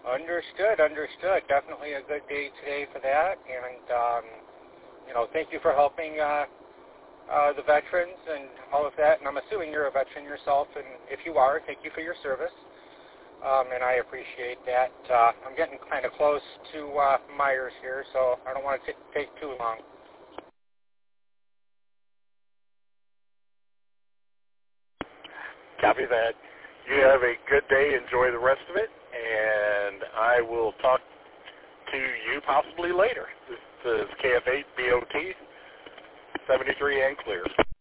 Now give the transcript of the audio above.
Understood. Definitely a good day today for that. And, thank you for helping the veterans and all of that. And I'm assuming you're a veteran yourself. And if you are, thank you for your service. And I appreciate that. I'm getting kind of close to Myers here, so I don't want to take too long. Copy that. You have a good day. Enjoy the rest of it. And I will talk to you possibly later. This is KF8 BOT 73 and clear.